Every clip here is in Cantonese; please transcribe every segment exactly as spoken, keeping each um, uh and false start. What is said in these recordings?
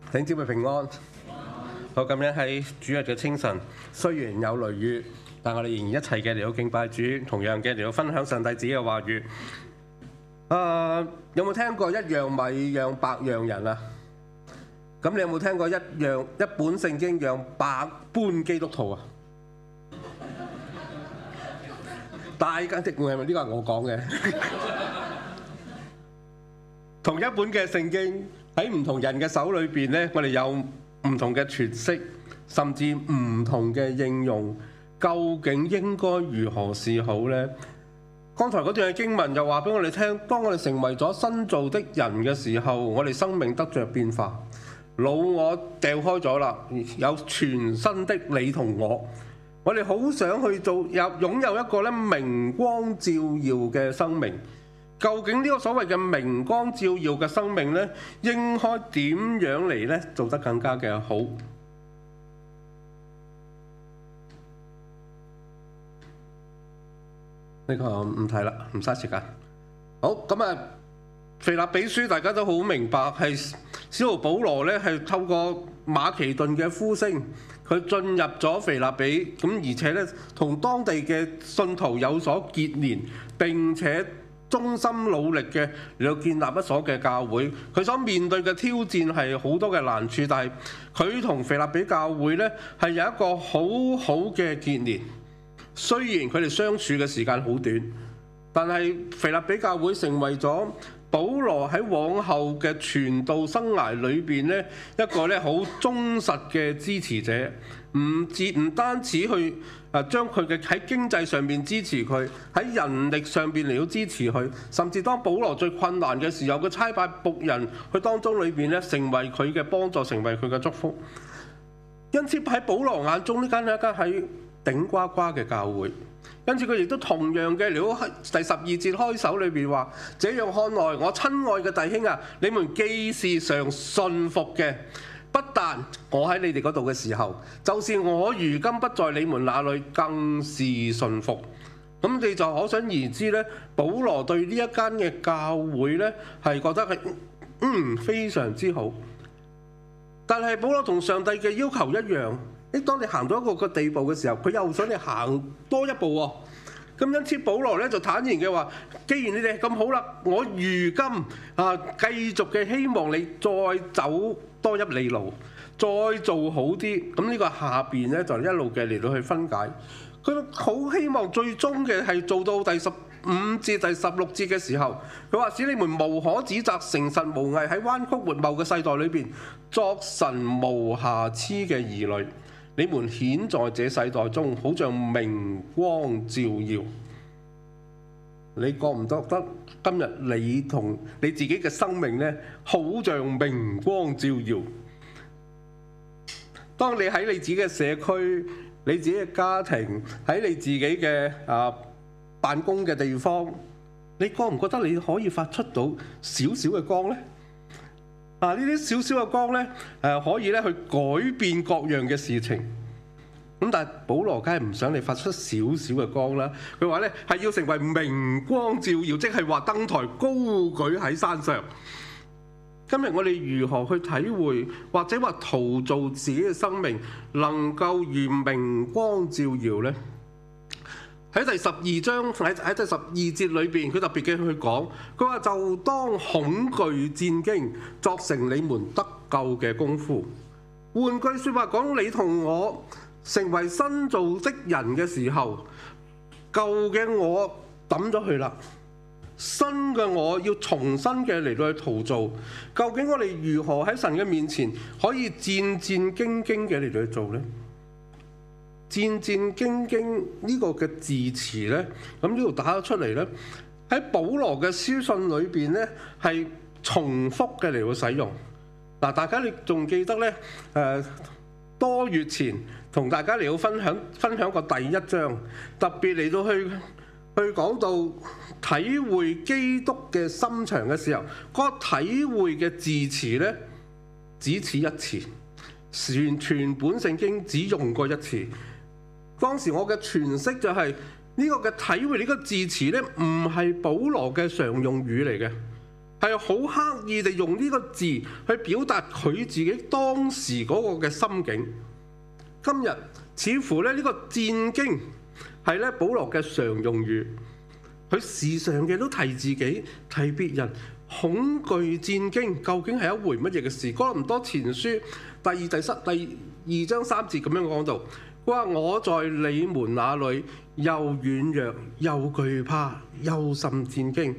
請姊妹平安。好，咁樣喺主日嘅清晨，雖然有雷雨，但我哋仍然一齊嘅嚟到敬拜主，同樣嘅嚟到分享上帝自己嘅話語。啊，有冇聽過一樣米養百樣人啊？咁你有冇聽過一樣一本聖經養百般基督徒啊？大家的會係咪呢個係我講嘅？同一本嘅聖經喺唔同人嘅手裏邊呢，我哋有唔同嘅詮釋，甚至唔同嘅應用，究竟應該如何是好呢？剛才嗰段嘅經文就話俾我哋聽，當我哋成為咗新造的人嘅時候，我哋生命得着變化，老我掉開咗啦，有全新的你同我。我哋好想去做有擁有一個咧明光照耀嘅生命。究竟呢個所謂嘅明光照耀嘅生命呢，應該點樣嚟呢？做得更加嘅好？呢個唔睇啦，唔嘥時間。好，咁啊，腓立比書大家都好明白，係使徒保羅呢係透過馬其頓嘅呼聲，佢進入咗腓立比，咁而且呢，同當地嘅信徒有所結連，並且忠心努力嘅嚟到建立一所嘅教會。佢所面對嘅挑戰係好多嘅難處，但係佢同腓立比教會呢係有一個好好嘅結連。雖然佢哋相處嘅時間好短，但係腓立比教會成為咗保羅喺往後嘅傳道生涯裏邊呢一個咧好忠實嘅支持者。唔止唔單止去啊將佢嘅喺經濟上邊支持佢，喺人力上邊嚟到支持佢，甚至當保羅最困難嘅時候，佢差派僕人去當中裏邊咧，成為佢嘅幫助，成為佢嘅祝福。因此喺保羅眼中，呢間係一間喺頂呱呱嘅教會。因此佢亦都同樣嘅，如果喺第十二節開首裏邊話：這樣看來，我親愛嘅弟兄啊，你們既是常信服嘅。不但我喺你哋嗰度嘅時候，就是我如今不在你們那裏，更是信服。咁你就可想而知咧，保羅對呢一間嘅教會咧係覺得係嗯非常之好。但係保羅同上帝嘅要求一樣，誒當你行到一個個地步嘅時候，佢又想你行多一步喎。咁因此保羅咧就坦然嘅話：既然你哋咁好啦，我如今啊繼續嘅希望你再走多一里路，再做好啲。咁呢個下邊咧就一路嘅嚟到去分解。佢好希望最終嘅係做到第十五至第十六節嘅時候，佢話：使你們無可指責，誠實無偽，喺彎曲悖謬嘅世代裏邊，作神無瑕疵嘅兒女。你們顯在這世代中，好像明光照耀。你覺唔覺得今日你同你自己嘅生命呢，好像明光照耀？當你喺你自己嘅社區、你自己嘅家庭、喺你自己嘅啊辦公嘅地方，你覺唔覺得你可以發出到少少嘅光呢？啊！呢啲少少嘅光咧，誒可以咧去改變各樣嘅事情。咁但係保羅梗係唔想你發出少少嘅光啦。佢話咧係要成為明光照耀，即係話燈台高舉喺山上。今日我哋如何去體會或者話陶造自己嘅生命，能夠如明光照耀呢？喺第十二章喺喺第十二節裏邊，佢特別嘅去講，佢話就當恐懼戰驚，作成你們得救嘅功夫。換句説話講，你同我成為新造的人嘅時候，舊嘅我抌咗去啦，新嘅我要重新嘅嚟到去陶造。究竟我哋如何喺神嘅面前可以戰戰兢兢嘅嚟到去做呢？戰戰兢兢呢個嘅字詞呢，咁呢度打咗出嚟呢，喺保羅嘅書信裏邊呢，係重複嘅嚟到使用。嗱，大家你仲記得呢？誒、呃、多月前同大家嚟到分享分享過第一章，特別嚟到去去講到體會基督嘅心腸嘅時候，嗰、那個體會嘅字詞呢，只此一次，全全本聖經只用過一次。當時我嘅詮釋就係、是、呢、這個嘅體會呢個字詞呢，唔係保羅嘅常用語嚟嘅。 係好刻意地用呢個字去表達佢自己當時嗰個嘅心境。今日似乎咧呢個戰驚係咧保羅嘅常用語，佢時常嘅都提自己提別人。恐懼戰驚究竟係一回乜嘢嘅事？哥林多前書第二第三第二章三節咁樣講到，佢話我在你們那裏又軟弱又懼怕又甚戰驚。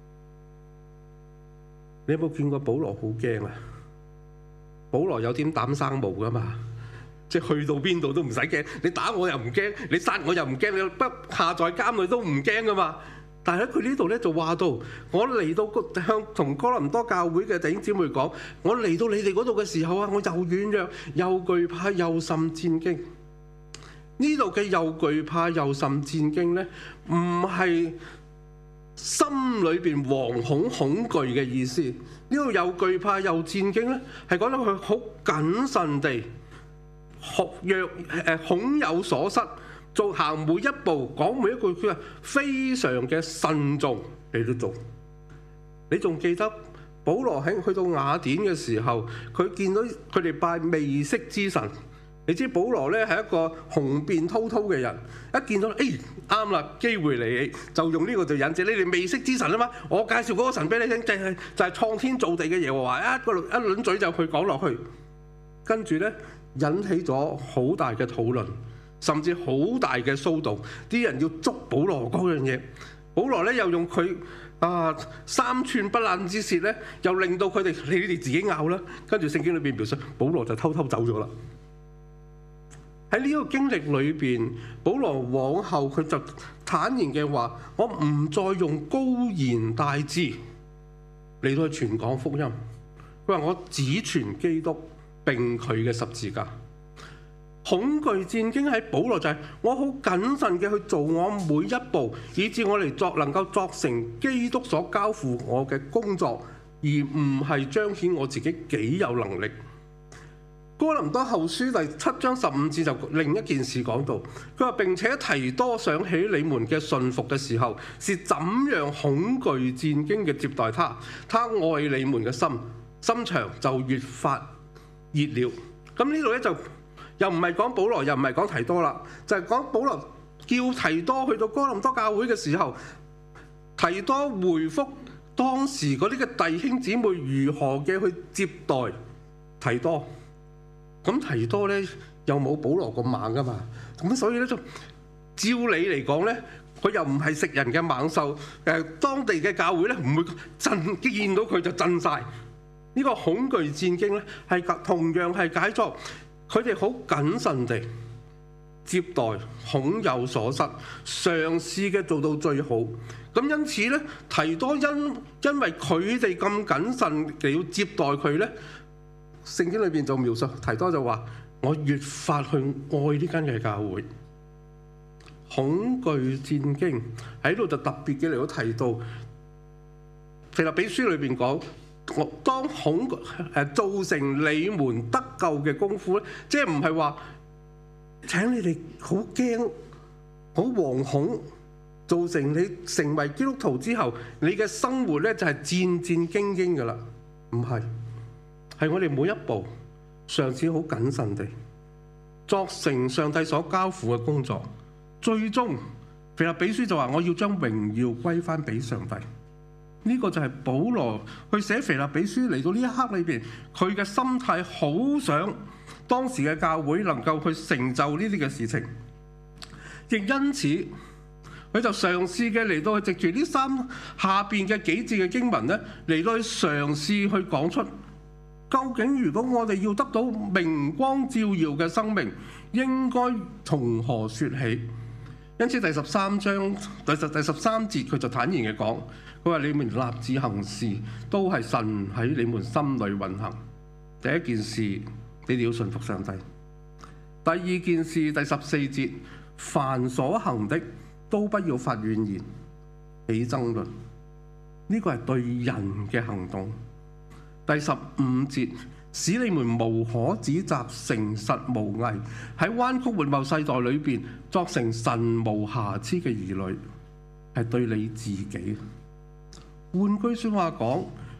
你有冇見過保羅好驚啊？保羅有點膽生毛噶嘛，即係去到邊度都唔使驚，你打我又唔驚，你殺我又唔驚，你不下在監裏都唔驚噶嘛。但係喺佢呢度咧就話到，我嚟到向同哥林多教會嘅弟兄姊妹講，我嚟到你哋嗰度嘅時候啊，我又軟弱又懼怕又甚戰驚。呢度嘅又懼怕又甚戰驚咧，唔係心裏邊惶恐恐懼嘅意思。呢度又懼怕又戰驚咧，係講到佢好謹慎地學若誒恐有所失。做行每一步，講每一句，佢話非常嘅慎重嚟到做。你仲記得保羅喺去到雅典嘅時候，佢見到佢哋拜未識之神。你知保羅咧係一個雄辯滔滔嘅人，一見到誒啱啦，機會嚟，就用呢個就引證你哋未識之神啊嘛。我介紹嗰個神俾你聽，就係就係創天造地嘅耶和華。一個一輪嘴就去講落去，跟住咧引起咗好大嘅討論。甚至好大嘅騷動，啲人要捉保羅嗰樣嘢。保羅咧又用佢啊三寸不爛之舌咧，又令到佢哋你哋自己拗啦。跟住聖經裏邊描述，保羅就偷偷走咗啦。喺呢個經歷裏邊，保羅往後佢就坦然嘅話：我唔再用高言大志嚟到去傳講福音。佢話我只傳基督並佢嘅十字架。恐懼戰驚喺保羅就係我好謹慎嘅去做我每一步，以致我哋作能夠作成基督所交付我嘅工作，而唔係彰顯我自己幾有能力。哥林多後書第七章十五節就另一件事講到，佢話並且提多想起你們嘅順服嘅時候，是怎樣恐懼戰驚嘅接待他，他愛你們嘅心，心腸就越發熱了。咁呢度咧就。又唔係講保羅，又唔係講提多啦，就係、是、講保羅叫提多去到哥林多教會嘅時候，提多回覆當時嗰啲嘅弟兄姊妹如何嘅去接待提多。咁提多咧又冇保羅咁猛噶嘛，咁所以咧就照理嚟講咧，佢又唔係食人嘅猛獸。誒，當地嘅教會咧唔會震，見到佢就震晒。呢、這個恐懼戰驚咧係同樣係解作。佢哋好謹慎地接待，恐有所失，嘗試嘅做到最好。咁因此咧，提多因因為佢哋咁謹慎地要接待佢咧，聖經裏邊就描述提多就話：我越發去愛呢間嘅教會。恐懼戰驚喺度就特別嘅嚟到提到，腓立比書裏邊講。我當恐誒造成你們得救嘅功夫咧，即係唔係話請你哋好驚、好惶恐，造成你成為基督徒之後，你嘅生活咧就係戰戰兢兢㗎啦。唔係，係我哋每一步嘗試好謹慎地作成上帝所交付嘅工作，最終腓立比書就話：我要將榮耀歸翻俾上帝。呢個就係保羅去寫腓立比書嚟到呢一刻裏邊，佢嘅心態好想當時嘅教會能夠去成就呢啲嘅事情，亦因此佢就嘗試嘅嚟到去藉住呢三下邊嘅幾節嘅經文咧，嚟到去嘗試去講出究竟如果我哋要得到明光照耀嘅生命，應該從何說起？因此第十三章第十第十三節佢就坦然嘅講。佢話：你們立志行事，都係神喺你們心裏運行。第一件事，你哋要順服上帝；第二件事，第十四節，凡所行的，都不要發怨言，起爭論。呢個係對人嘅行動。第十五節，使你們無可指責，誠實無偽，喺彎曲悖謬世代裏邊，作成神無瑕疵嘅兒女，係對你自己。換句説話講，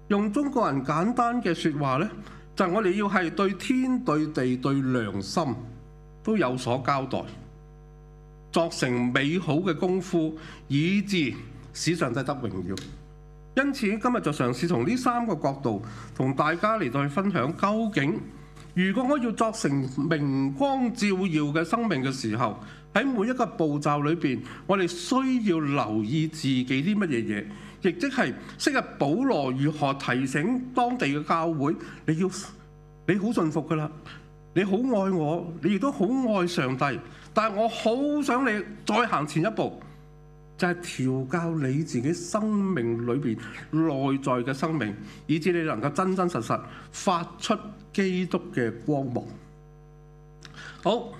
用中國人簡單嘅説話呢，就係我哋要係對天對地對良心都有所交代，作成美好嘅功夫，以致使上帝得榮耀。因此今日就嘗試從呢三個角度同大家嚟到去分享，究竟如果我要作成明光照耀嘅生命嘅時候，喺每一個步驟裏邊，我哋需要留意自己啲乜嘢嘢，亦即係昔日保羅如何提醒當地嘅教會，你要你好信服㗎啦，你好愛我，你亦都好愛上帝，但係我好想你再行前一步，就係調教你自己生命裏邊內在嘅生命，以致你能夠真真實實發出基督嘅光芒。好。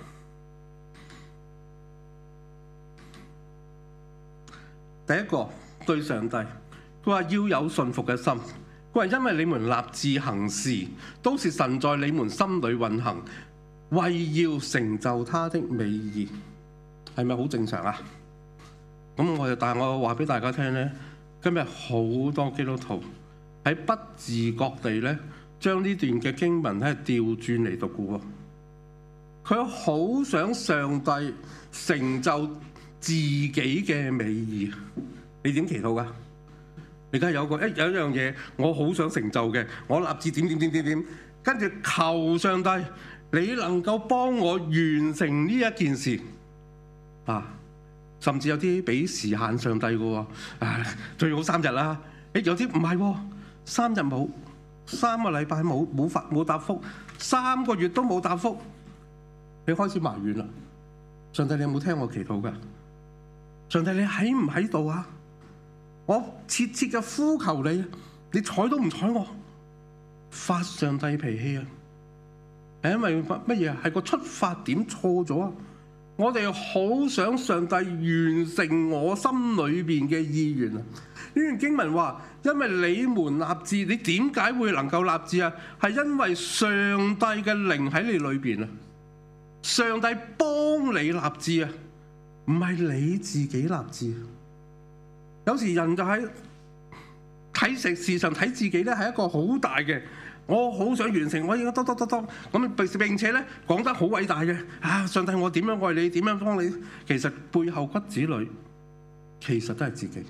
第一個對上帝，佢話要有信服嘅心。佢話因為你們立志行事，都是神在你們心裏運行，為要成就他的美意，係咪好正常啊？咁我就但係我話俾大家聽呢，今日好多基督徒喺不自覺地咧，將呢段嘅經文咧調轉嚟讀嘅喎。佢好想上帝成就自己嘅美意，你點祈禱㗎？你梗係有個一有一樣嘢，我好想成就嘅，我立志點點點點點，跟住求上帝，你能夠幫我完成呢一件事啊！甚至有啲俾時限上帝嘅喎，啊最好三日啦。誒有啲唔係喎，三日冇，三個禮拜冇冇發冇答覆，三個月都冇答覆，你開始埋怨啦。上帝，你有冇聽我祈禱㗎？上帝，你喺唔喺度啊？我切切嘅呼求你，你睬都唔睬我，發上帝脾氣啊！係因為乜嘢啊？係個出發點錯咗啊！我哋好想上帝完成我心裏邊嘅意願啊！呢段經文話，因為你們立志，你點解會能夠立志啊？係因為上帝嘅靈喺你裏邊啊！上帝幫你立志啊！唔係你自己立志。有時人就喺睇食事上睇自己咧，係一個好大嘅，我好想完成，我應該得得得得咁，並且咧講得好偉大嘅啊！上帝，我點樣愛你，點樣幫你？其實背後骨子裏其實都係自己。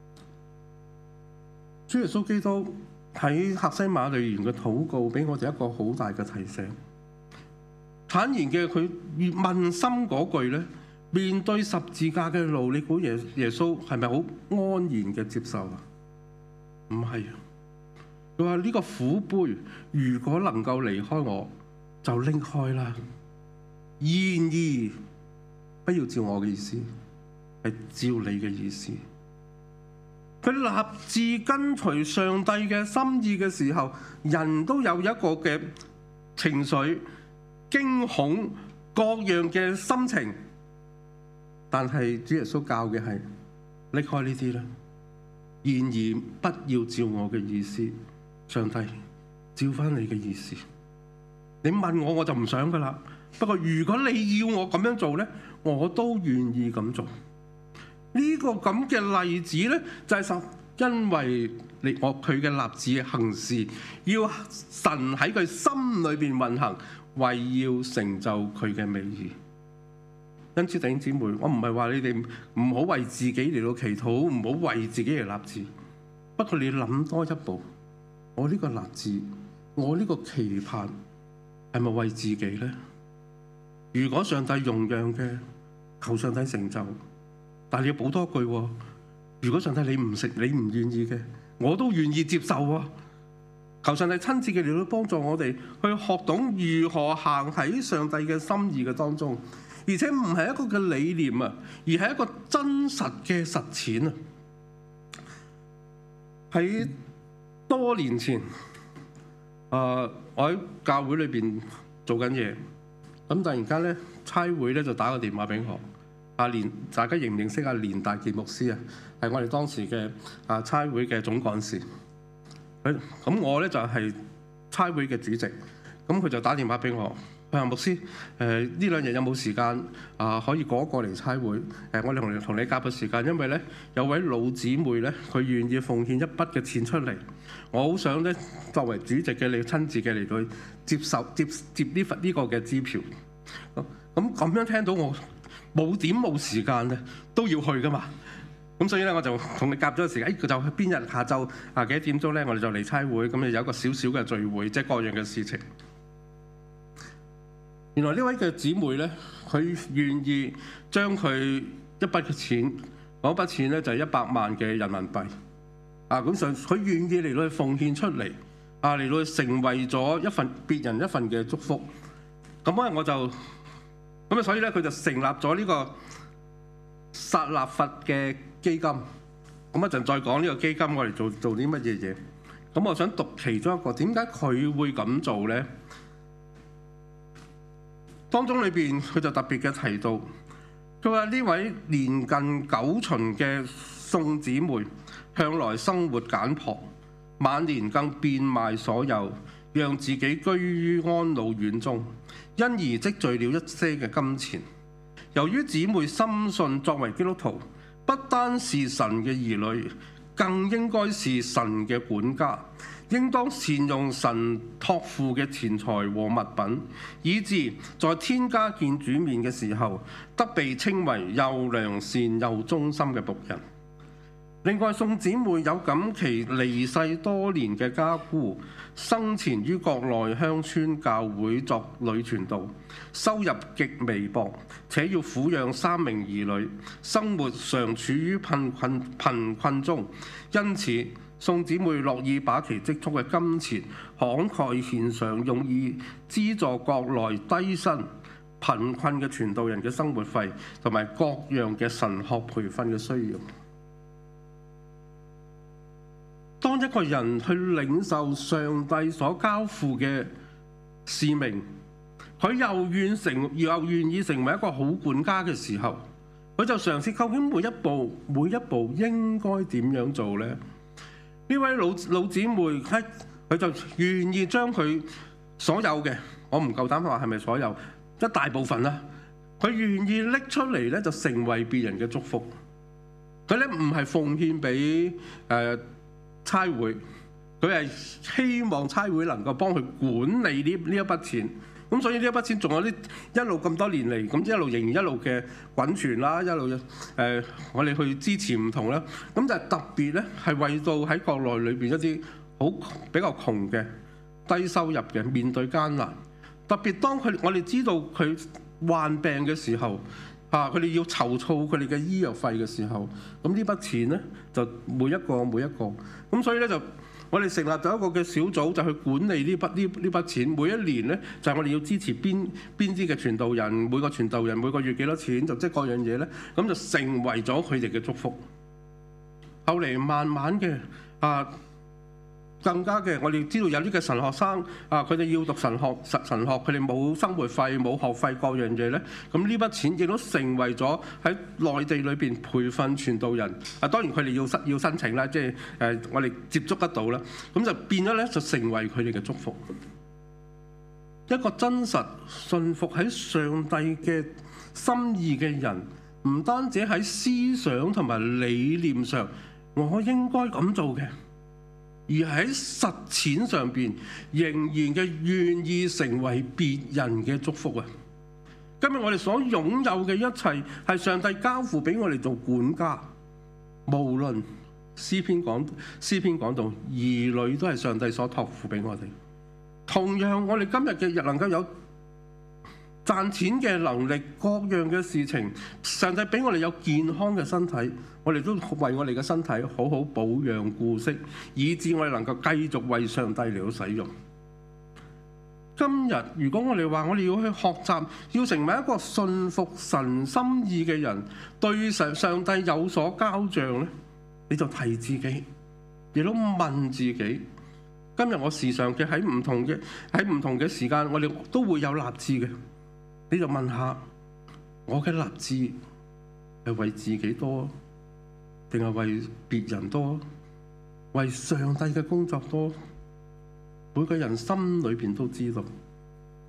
主耶穌基督喺客西馬尼園嘅禱告，俾我哋一個好大嘅提醒。坦然嘅佢問心嗰句咧。面對十字架嘅路，你估耶耶穌係咪好安然嘅接受啊？唔係啊！佢話呢個苦杯如果能夠離開我，就拎開啦。然而不要照我嘅意思，係照你嘅意思。佢立志跟隨上帝嘅心意嘅時候，人都有一個嘅情緒、驚恐、各樣嘅心情。但係主耶穌教嘅係拎開呢啲啦，然而不要照我嘅意思，上帝照翻你嘅意思。你問我我就唔想噶啦，不過如果你要我咁樣做呢，我都願意咁做。呢、這個咁嘅例子呢，就係、是、因為你我佢嘅立志行事，要神喺佢心裏邊運行，為要成就佢嘅美意。因此弟兄姊妹，我唔係話你哋唔好為自己嚟到祈禱，唔好為自己嚟立志。不過你諗多一步，我呢個立志，我呢個期盼係咪為自己呢？如果上帝容讓嘅，求上帝成就。但係你要補多句，如果上帝你唔食，你唔願意嘅，我都願意接受啊！求上帝親自嘅嚟到幫助我哋去學懂如何行喺上帝嘅心意嘅當中。而且唔係一個嘅理念啊，而係一個真實嘅實踐啊！喺多年前，誒、呃、我喺教會裏邊做緊嘢，咁突然間咧差會咧就打個電話俾我，阿連，大家認唔認識阿連大傑牧師啊？係我哋當時嘅啊差會嘅總幹事。咁我咧就係差會嘅主席，咁佢就打電話俾我。 佢話牧師，誒、呃、呢兩日有冇時間啊、呃？可以過一過嚟差會？誒、呃，我哋同你同你夾個時間，因為咧有位老姊妹咧，佢願意奉獻一筆嘅錢出嚟，我好想咧作為主席嘅你親自嘅嚟到接受接接呢份呢個嘅支票。咁咁咁樣聽到我冇點冇時間咧，都要去噶嘛。咁所以咧，我就同你夾咗個時間，誒就邊日下晝啊幾點鐘咧，我哋就嚟差會，咁就有一個小小嘅聚會，即係各樣嘅事情。原來呢位嘅姊妹咧，佢願意將佢一筆嘅錢，嗰筆錢咧就係一百萬嘅人民幣。啊，咁上佢願意嚟到去奉獻出嚟，啊嚟到去成為咗一份別人一份嘅祝福。咁咧我就咁啊，所以咧佢就成立咗呢個撒勒法嘅基金。咁一陣再講呢個基金我哋做做啲乜嘢嘢。咁我想讀其中一個，點解佢會咁做咧？當中裏邊佢就特別嘅提到，佢話呢位年近九旬嘅宋姊妹，向來生活簡樸，晚年更變賣所有，讓自己居於安老院中，因而積聚了一些嘅金錢。由於姊妹深信作為基督徒，不單是神嘅兒女，更應該是神嘅管家，應當善用神託付嘅錢財和物品，以致在天家見主面嘅時候，得被稱為又良善又忠心嘅僕人。另外，宋姊妹有感其離世多年嘅家姑，生前於國內鄉村教會作女傳道，收入極微薄，且要撫養三名兒女，生活常處於貧困貧困中。因此，宋姊妹樂意把其積蓄嘅金錢慷慨獻上，用以資助國內低薪貧困嘅傳道人嘅生活費，同埋各樣嘅神學培訓嘅需要。當一個人去領受上帝所交付嘅使命，佢又願成又願意成為一個好管家嘅時候，佢就嘗試究竟每一步每一步應該點樣做呢？呢位老老姊妹喺佢就願意將佢所有嘅，我唔夠膽話係咪所有，一大部分啦，佢願意拎出嚟咧，就成為別人嘅祝福。佢咧唔係奉獻俾誒差會，佢係希望差會能夠幫佢管理呢呢一筆錢。咁所以呢一筆錢仲有啲一路咁多年嚟，咁一路仍然一路嘅滾存啦，一路誒、呃、我哋去支持唔同啦。咁就係特別咧，係為到喺國內裏邊一啲好比較窮嘅低收入嘅面對艱難。特別當佢我哋知道佢患病嘅時候，啊佢哋要籌措佢哋嘅醫藥費嘅時候，咁呢筆錢咧就每一個每一個，咁所以咧就我哋成立咗一個嘅小組，就去管理呢筆呢呢筆錢。每一年咧就係我哋要支持邊邊啲嘅傳道人，每個傳道人每個月幾多錢，就即係各樣嘢咧，咁就成為咗佢哋嘅祝福。後嚟慢慢嘅啊。更加嘅，我哋知道有啲嘅神學生啊，佢哋要讀神學神神學，佢哋冇生活費冇學費各樣嘢咧，咁呢筆錢亦都成為咗喺內地裏邊培訓傳道人。啊，當然佢哋要申要申請啦，即係誒我哋接觸得到啦，咁就變咗咧就成為佢哋嘅祝福。一個真實信服喺上帝嘅心意嘅人，唔單止喺思想同埋理念上，我應該咁做嘅。而喺實踐上邊，仍然嘅願意成為別人嘅祝福啊！今日我哋所擁有嘅一切，係上帝交付俾我哋做管家。無論詩篇講詩篇講到，兒女都係上帝所託付俾我哋。同樣，我哋今日嘅日能夠有賺錢嘅能力，各樣嘅事情，上帝俾我哋有健康嘅身體，我哋都為我哋嘅身體好好保養顧惜，以致我哋能夠繼續為上帝嚟到使用。今日如果我哋話我哋要去學習，要成為一個信服神心意嘅人，對上上帝有所交賬咧，你就提自己，亦都問自己。今日我時常嘅喺唔同嘅喺唔同嘅時間，我哋都會有立志嘅。你就問下，我嘅立志係為自己多，定係為別人多？為上帝嘅工作多？每個人心裏邊都知道，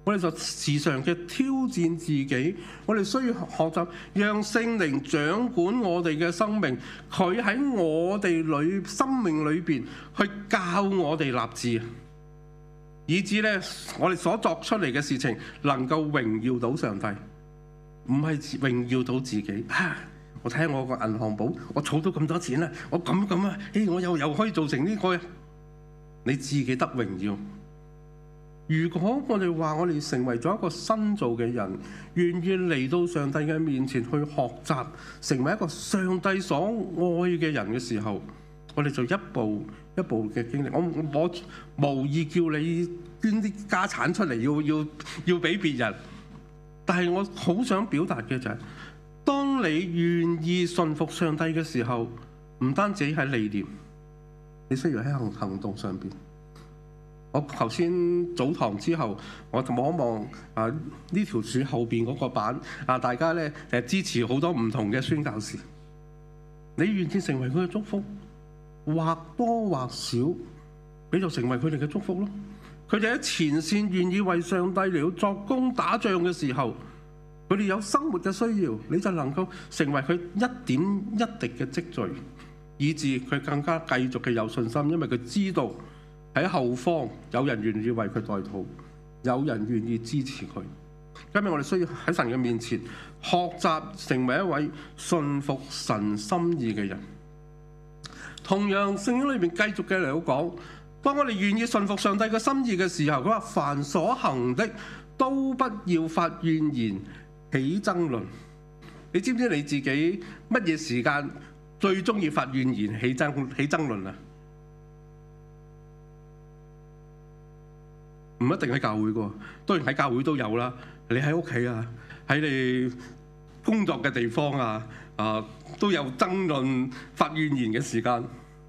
我哋就時常嘅挑戰自己，我哋需要學習讓聖靈掌管我哋嘅生命，佢喺我哋裏生命裏邊去教我哋立志，以致咧我哋所作出嚟嘅事情能夠榮耀到上帝，唔係榮耀到自己。啊、我睇下我個銀行簿，我儲到咁多錢啦，我咁咁啊，誒我又又可以做成呢個，你自己得榮耀。如果我哋話我哋成為咗一個新造嘅人，願意嚟到上帝嘅面前去學習，成為一個上帝所愛嘅人嘅時候，我哋就一步一步嘅經歷。我我無意叫你捐啲家產出嚟，要要要俾別人，但係我好想表達嘅就係、是，當你願意信服上帝嘅時候，唔單止喺理念，你需要喺行行動上邊。我頭先早堂之後，我就望一望啊呢條柱後邊嗰個板啊，大家咧誒支持好多唔同嘅宣教士，你願意成為佢嘅祝福，或多或少，你就成為佢哋嘅祝福咯。佢哋喺前線願意為上帝嚟到作工打仗嘅時候，佢哋有生活嘅需要，你就能夠成為佢一點一滴嘅積聚，以致佢更加繼續嘅有信心，因為佢知道喺後方有人願意為佢代禱，有人願意支持佢。今日我哋需要喺神嘅面前學習成為一位信服神心意嘅人。同樣聖經裏面繼續嘅嚟到講，當我哋願意信服上帝嘅心意嘅時候，佢話凡所行的都不要發怨言起爭論。你知唔知你自己乜嘢時間最中意發怨言起爭起爭論啊？唔一定喺教會噶，當然喺教會都有啦。你喺屋企啊，喺你工作嘅地方啊，啊都有爭論、發怨言嘅時間。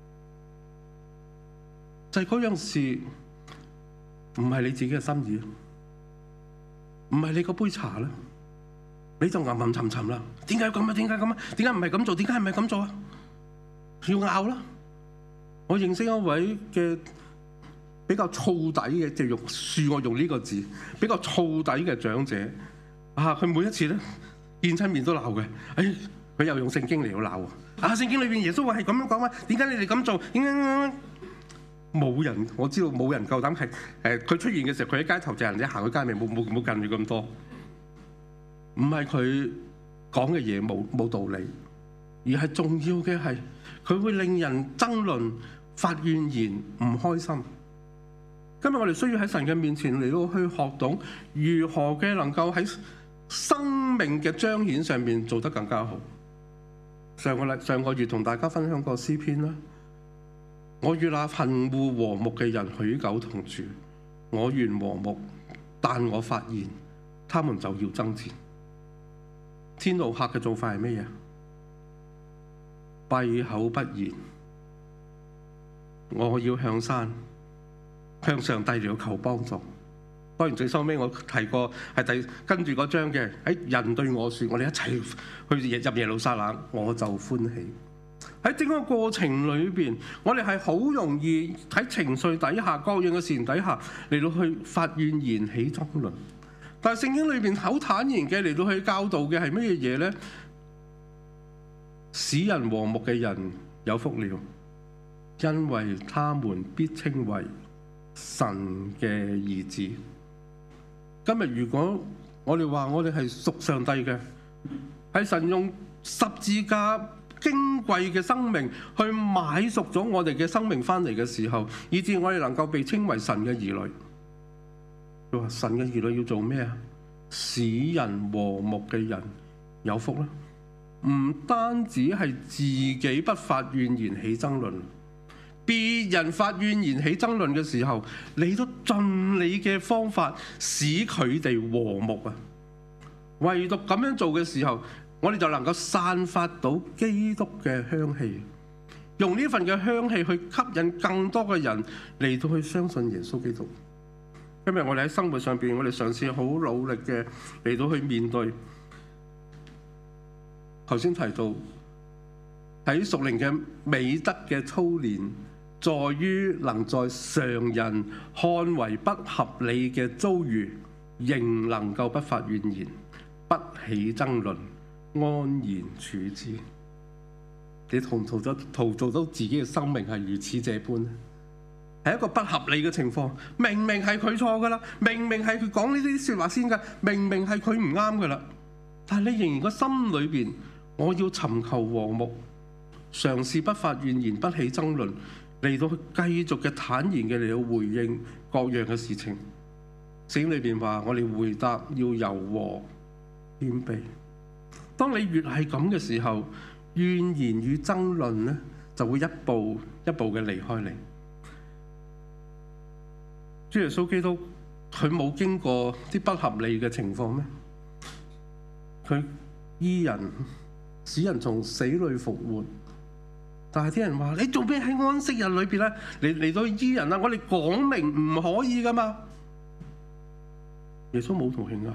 就係嗰樣事，唔係你自己嘅心意，唔係你個杯茶啦，你就吟吟沉沉啦。點解咁啊？點解咁啊？點解唔係咁做？點解唔係咁做啊？要拗啦！我認識一位嘅比較燥底嘅，就用恕我用呢個字，比較燥底嘅長者啊，佢每一次咧見親面都鬧嘅。哎，佢又用聖經嚟到鬧啊！聖經裏邊耶穌話係咁樣講啊，點解你哋咁做？點解冇人？我知道冇人夠膽係誒，佢出現嘅時候，佢喺街頭就人哋行去街尾，冇冇冇近住咁多。唔係佢講嘅嘢冇冇道理，而係重要嘅係佢會令人爭論、發怨言、唔開心。今日我哋需要喺神嘅面前嚟到去學懂如何嘅能夠喺生命嘅彰顯上面做得更加好。上個禮上個月同大家分享過詩篇啦，我與那恨惡和睦嘅人許久同住，我願和睦，但我發現他們就要爭戰。天路客嘅做法係咩嘢？閉口不言。我要向山，向上帝嚟求幫助。當然最收尾我提過係第跟住嗰章嘅，喺人對我說，我哋一齊去入耶路撒冷，我就歡喜。喺整個過程裏邊，我哋係好容易喺情緒底下、各樣嘅事情底下嚟到去發怨言起爭論。但係聖經裏邊好坦然嘅嚟到去教導嘅係乜嘢嘢呢？使人和睦嘅人有福了，因為他們必稱為神嘅兒子。今日如果我哋話我哋係屬上帝嘅，係神用十字架矜貴嘅生命去買贖咗我哋嘅生命翻嚟嘅時候，以致我哋能夠被稱為神嘅兒女。佢話神嘅兒女要做咩啊？使人和睦嘅人有福啦。唔單止係自己不發怨言起爭論，別人發怨言起爭論嘅時候，你都盡你嘅方法使佢哋和睦啊！唯獨咁樣做嘅時候，我哋就能夠散發到基督嘅香氣，用呢份嘅香氣去吸引更多嘅人嚟到去相信耶穌基督。今日我哋喺生活上邊，我哋嘗試好努力嘅嚟到去面對。頭先提到喺屬靈嘅美德嘅操練，在於能在常人看為不合理嘅遭遇， 仍能夠不發怨言，不起爭論，安然處之。你陶造咗陶造到自己嘅生命係如此這般，係一個不合理嘅情況。明明係佢錯噶啦，明明係佢講呢啲説話先噶，明明係佢唔啱噶啦，但係你仍然個心裏邊，我要尋求和睦，嘗試不發怨言，不起爭論，嚟到去繼續嘅坦然嘅嚟到回應各樣嘅事情。聖經裏邊話：我哋回答要柔和謙卑。當你越係咁嘅時候，怨言與爭論咧就會一步一步嘅離開你。主耶穌基督佢冇經過啲不合理嘅情況咩？佢醫人，使人從死裏復活。但係啲人話：你做咩喺安息日裏邊咧？嚟嚟到醫人啊！我哋講明唔可以噶嘛。耶穌冇同佢拗。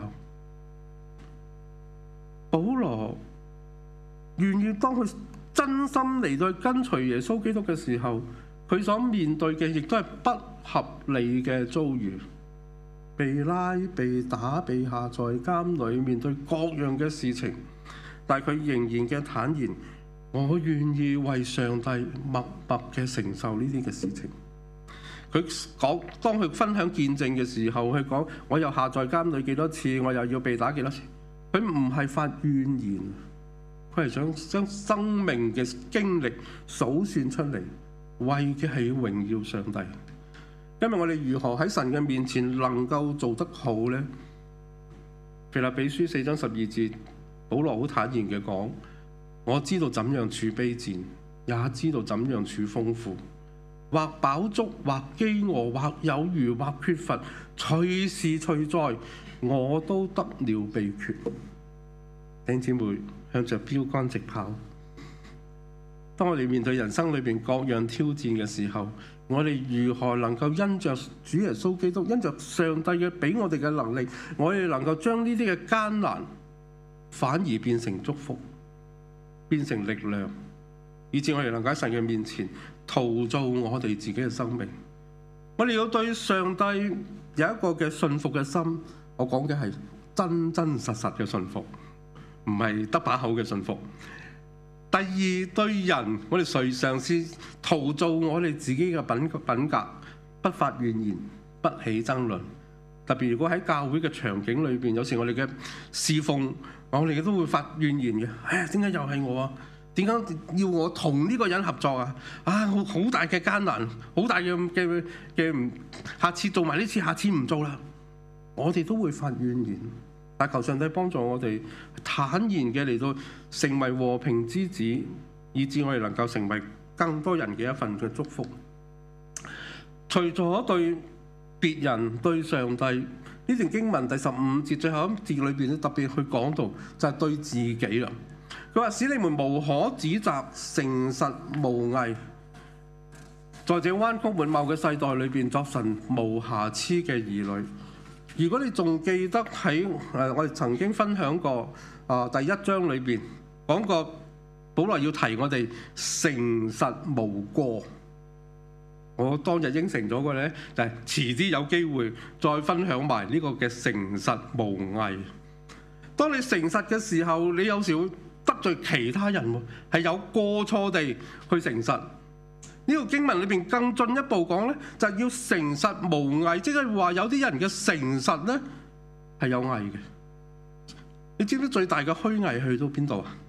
保羅願意當佢真心嚟到跟隨耶穌基督嘅時候，佢所面對嘅亦都係不合理嘅遭遇，被拉、被打、被下在監裏，面對各樣嘅事情，但係佢仍然嘅坦然，我願意為上帝默默嘅承受呢啲嘅事情。佢講，當佢分享見證嘅時候，佢講：我又下在監裏幾多次，我又要被打幾多次。佢唔係發怨言，佢係想將生命嘅經歷數算出嚟，為嘅係榮耀上帝。今日我哋如何喺神嘅面前能夠做得好呢？腓立比書四章十二節，保羅好坦然嘅講：我知道怎樣處卑賤，也知道怎樣處豐富。或飽足，或飢餓，或有餘，或缺乏，隨時隨在，我都得了秘訣。弟兄姊妹，向着標竿直跑。當我哋面對人生裏邊各樣挑戰嘅時候，我哋如何能夠因着主耶穌基督，因着上帝嘅俾我哋嘅能力，我哋能夠將呢啲嘅艱難反而變成祝福，變成力量，以致我哋能夠喺神嘅面前陶造我哋自己嘅生命。我哋要對上帝有一個嘅信服嘅心。我講嘅係真真實實嘅信服，唔係得把口嘅信服。第二，對人，我哋嘗試陶造我哋自己嘅品品格，不發怨言，不起爭論。特別如果喺教會嘅場景裏邊，有時我哋嘅侍奉，我哋都會發怨言嘅。哎呀，點解又係我啊？點解要我同呢個人合作啊？啊，好好大嘅艱難，好大嘅嘅嘅唔，下次做埋呢次，下次唔做啦。我哋都會發怨言，但求上帝幫助我哋坦然嘅嚟到成為和平之子，以致我哋能夠成為更多人嘅一份嘅祝福。除咗對別人、對上帝，呢段經文第十五節最後一節裏邊特別去講到，就係對自己啦。佢話：使你們無可指責，誠實無偽，在這彎曲悖謬嘅世代裏邊，作神無瑕疵嘅兒女。如果你仲記得喺誒我哋曾經分享過啊第一章裏邊講過，保羅要提我哋誠實無過。我當日應承咗嘅咧，就係遲啲有機會再分享埋呢個嘅誠實無偽。當你誠實嘅時候，你有時會得罪其他人喎，係有過錯地去誠實。呢個經文裏邊更進一步講咧，就係要誠實無偽，即係話有啲人嘅誠實咧係有偽嘅。你知唔知最大嘅虛偽去到邊度啊？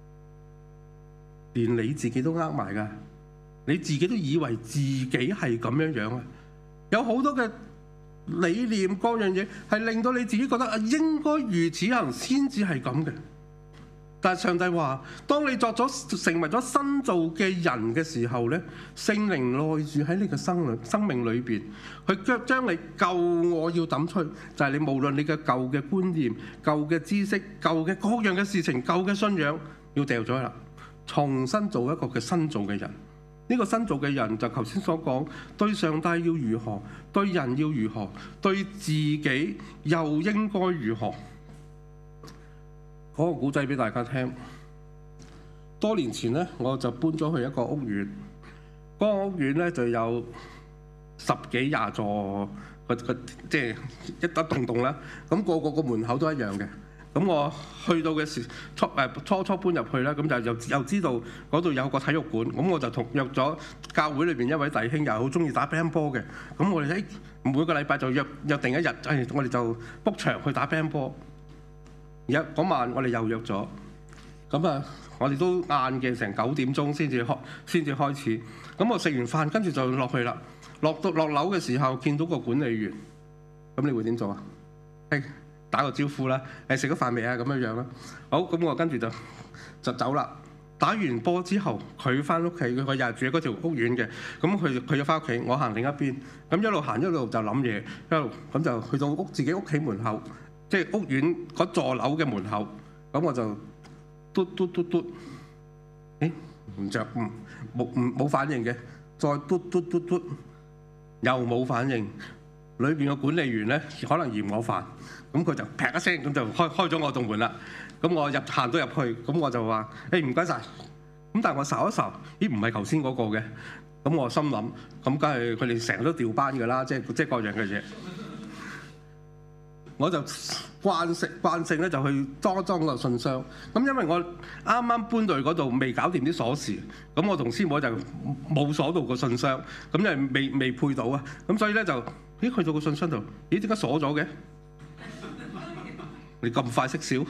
連你自己都呃埋㗎，你自己都以為自己係咁樣樣啊！有好多嘅理念，各樣嘢係令到你自己覺得啊應該如此行先至係咁嘅。但係上帝話：當你作咗成為咗新造嘅人嘅時候咧，聖靈內住喺你嘅生命生命裏邊，佢將你舊我要抌出去，就係、是、你無論你嘅舊嘅觀念、舊嘅知識、舊嘅各樣嘅事情、舊嘅信仰要掉咗啦，重新做一個嘅新造嘅人。呢、這個新造嘅人就頭先所講，對上帝要如何，對人要如何，對自己又應該如何。講個古仔俾大家聽。多年前咧，我就搬咗去一個屋苑。嗰、那個屋苑咧就有十幾廿座個個即係一得棟棟啦。咁、那個個個門口都一樣嘅。咁我去到嘅時初誒初初搬入去啦，咁就又又知道嗰度有個體育館，咁我就同約咗教會裏邊一位弟兄，又好中意打乒乓波嘅。咁我哋喺每個禮拜就約約定一日，誒我哋就 book 場去打乒乓波。而家嗰晚我哋又約咗，咁啊我哋都晏嘅，成九點鐘先至開先至開始。咁我食完飯跟住就落去啦。落到落樓嘅時候見到個管理員，咁你會點做啊？誒打個招呼啦，誒食咗飯未啊？咁樣樣啦。好，咁我跟住就就走啦。打完波之後，佢翻屋企，佢佢又係住喺嗰條屋苑嘅。咁佢佢就翻屋企，我行另一邊。咁一路行一路就諗嘢，一路咁就去到屋自己屋企門口，即係屋苑嗰座樓嘅門口。咁我就嘟嘟嘟嘟，誒唔着，唔冇唔冇反應嘅，再嘟嘟嘟嘟，又冇反應。裏邊個管理員咧可能嫌我煩，咁佢就劈一聲咁就開開咗我棟門啦。咁我入行都入去，咁我就話：誒唔該晒。咁但係我睄一睄，咦唔係頭先嗰個嘅。咁我心諗，咁梗係佢哋成日都調班㗎啦，即係即係各樣嘅嘢。我就慣性慣性咧就去裝一裝個信箱。咁因為我啱啱搬到去嗰度，未搞掂啲鎖匙，咁我同師母就冇鎖到個信箱，咁因為未未配到啊。咁所以咧就，咦去到個信箱度，咦點解鎖咗嘅？你咁快識笑？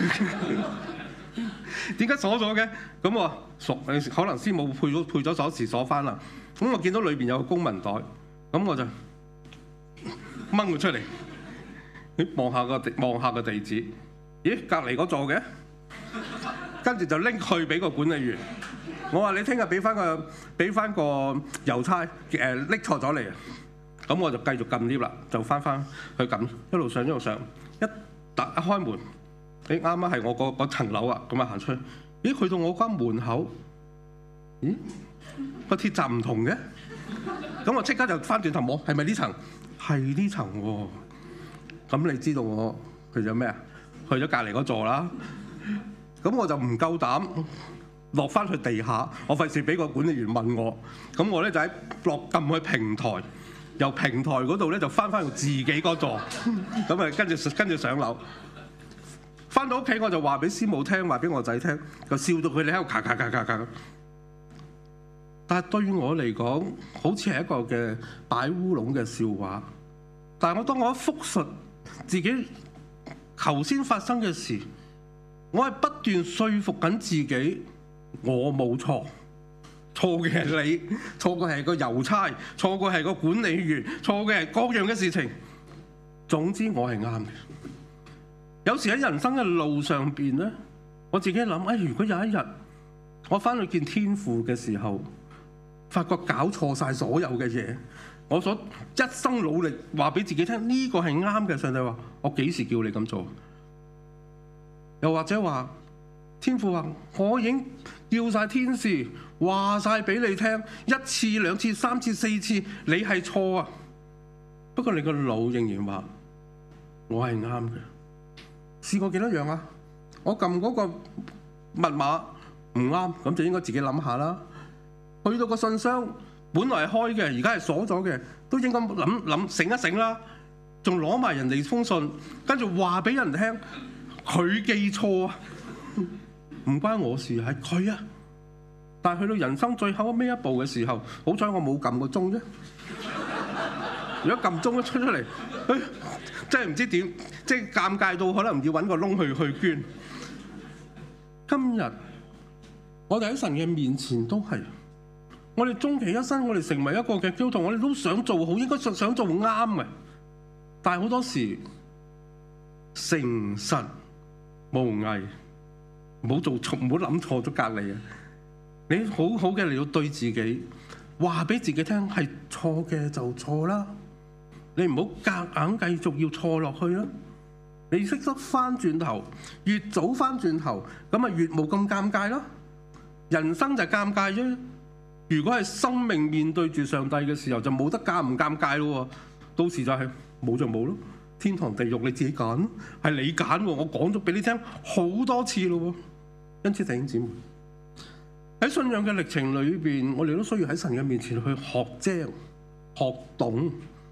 點解鎖咗嘅？咁我鎖，可能師母配咗配咗鎖匙鎖翻啦。咁我見到裏邊有個公文袋，咁我就掹佢出嚟。望下個地望下個地址，咦隔離嗰座嘅，跟住就拎去俾個管理員。我話你聽日俾翻個俾翻個郵差誒拎錯咗嚟啊！咁我就繼續撳 lift 啦，就翻翻去撳，一路上一路上，一打一開門，誒啱啱係我嗰嗰層樓啊，咁啊行出去，咦去到我間門口，咦個鐵閘唔同嘅，咁我即刻就翻轉頭望，係咪呢層？係呢層喎。咁你知道我去咗咩啊？去咗隔離嗰座啦。咁我就唔夠膽落翻去地下，我費事俾個管理員問我。咁我咧就喺落撳去平台，由平台嗰度咧就翻翻去自己嗰座。咁啊跟住跟住上樓，翻到屋企我就話俾師母聽，話俾我仔聽，就笑到佢哋喺度咔咔咔咔咔。但係對於我嚟講，好似係一個嘅擺烏龍嘅笑話。但係我當我一復述自己頭先發生嘅事，我係不斷說服緊自己，我冇錯，錯嘅係你，錯嘅係個郵差，錯嘅係個管理員，錯嘅係各樣嘅事情。總之我係啱嘅。有時喺人生嘅路上邊咧，我自己諗，哎，如果有一日我翻去見天父嘅時候，發覺搞錯晒所有嘅嘢。我所一生努力話俾自己聽，呢個係啱嘅。上帝話：我幾時叫你咁做？又或者話，天父話：我已經叫晒天使話晒俾你聽，一次、兩次、三次、四次，你係錯啊！不過你個腦仍然話我係啱嘅。試過幾多樣啊？我撳嗰個密碼唔啱，咁就應該自己諗下啦。去到個信箱，本來係開嘅，而家係鎖咗嘅，都應該諗諗醒一醒啦。仲攞埋人哋封信，跟住話俾人聽，佢記錯啊，唔關我事，係佢啊。但係去到人生最後尾一步嘅時候，好彩我冇撳個鐘啫。如果撳鐘一出出嚟，哎，真係唔知點，即係尷尬到可能要揾個窿去去捐。今日我哋喺神嘅面前都係。我哋終其一生，我哋成為一個嘅基督徒，我哋都想做好，應該想做啱嘅。但係好多時誠實無偽，唔好做錯，唔好諗錯咗隔離啊！你好好嘅嚟到對自己，話俾自己聽係錯嘅就錯啦。你唔好夾硬繼續要錯落去啦。你識得翻轉頭，越早翻轉頭，咁咪越冇咁尷尬咯。人生就係尷尬啫。如果係生命面對住上帝嘅時候，就冇得尷唔尷尬咯。到時就係冇就冇咯，天堂地獄你自己揀，係你揀喎。我講咗俾你聽好多次咯。因此弟兄姊妹喺信仰嘅歷程裏邊，我哋都需要喺神嘅面前去學精、學懂。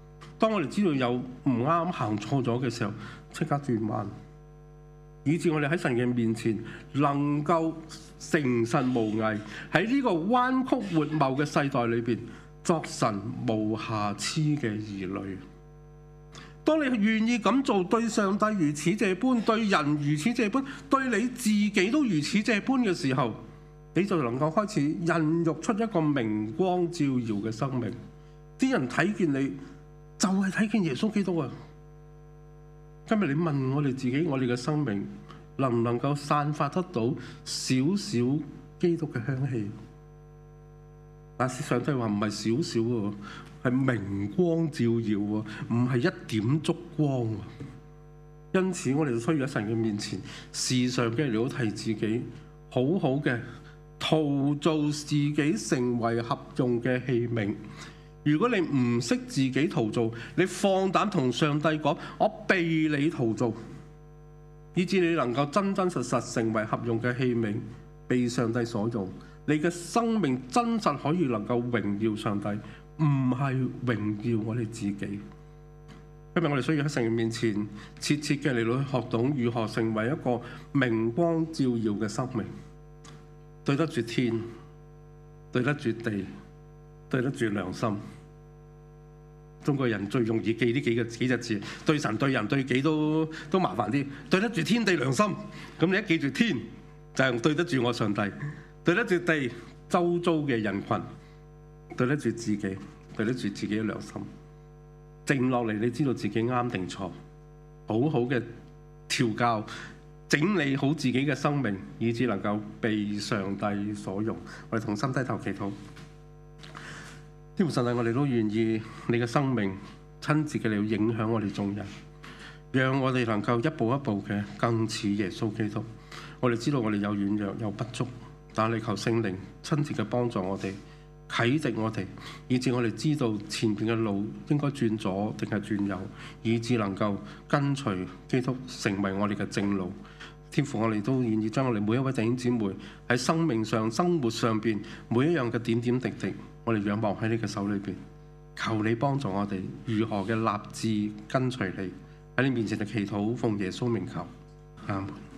當我哋知道有唔啱行錯咗嘅時候，即刻轉彎，以致我哋喺神嘅面前能夠誠實無偽，喺呢個彎曲悖謬嘅世代裏邊作神無瑕疵嘅兒女。當你願意咁做，對上帝如此這般，對人如此這般，對你自己都如此這般嘅時候，你就能夠開始孕育出一個明光照耀嘅生命。啲人睇見你就係睇見耶穌基督啊！今日你問我哋自己，我哋嘅生命能唔能夠散發得到少少基督嘅香氣？但係上帝話唔係少少喎，係明光照耀喎，唔係一點燭光喎。因此我哋就需要喺神嘅面前，時常嘅嚟到提自己，好好嘅陶造自己成為合用嘅器皿。如果你唔識自己陶造，你放膽同上帝講，我被你陶造，以致你能夠真真實實成為合用嘅器皿，被上帝所用。你嘅生命真實可以能夠榮耀上帝，唔係榮耀我哋自己。今日我哋需要喺神嘅面前，切切嘅嚟到去學懂如何成為一個明光照耀嘅生命，對得住天，對得住地，對得住良心。中國人最容易記呢幾個幾隻字，對神對人對己都都麻煩啲。對得住天地良心，咁你一記住天就係對得住我上帝，對得住地周遭嘅人群，對得住自己，對得住自己嘅良心。靜落嚟，你知道自己啱定錯，好好嘅調教整理好自己嘅生命，以致能夠被上帝所用。我哋同心低頭祈禱。天父上帝，我哋都願意你嘅生命親自嘅嚟影響我哋眾人，讓我哋能夠一步一步嘅更似耶穌基督。我哋知道我哋有軟弱有不足，但係你求聖靈親自嘅幫助我哋，啟迪我哋，以致我哋知道前邊嘅路應該轉左定係轉右，以致能夠跟隨基督成為我哋嘅正路。天父，我哋都願意將我哋每一位弟兄姊妹喺生命上、生活上邊每一樣嘅點點滴滴，我哋仰望喺你嘅手裏邊，求你幫助我哋如何嘅立志跟隨你，喺你面前嘅祈禱，奉耶穌名求，阿門。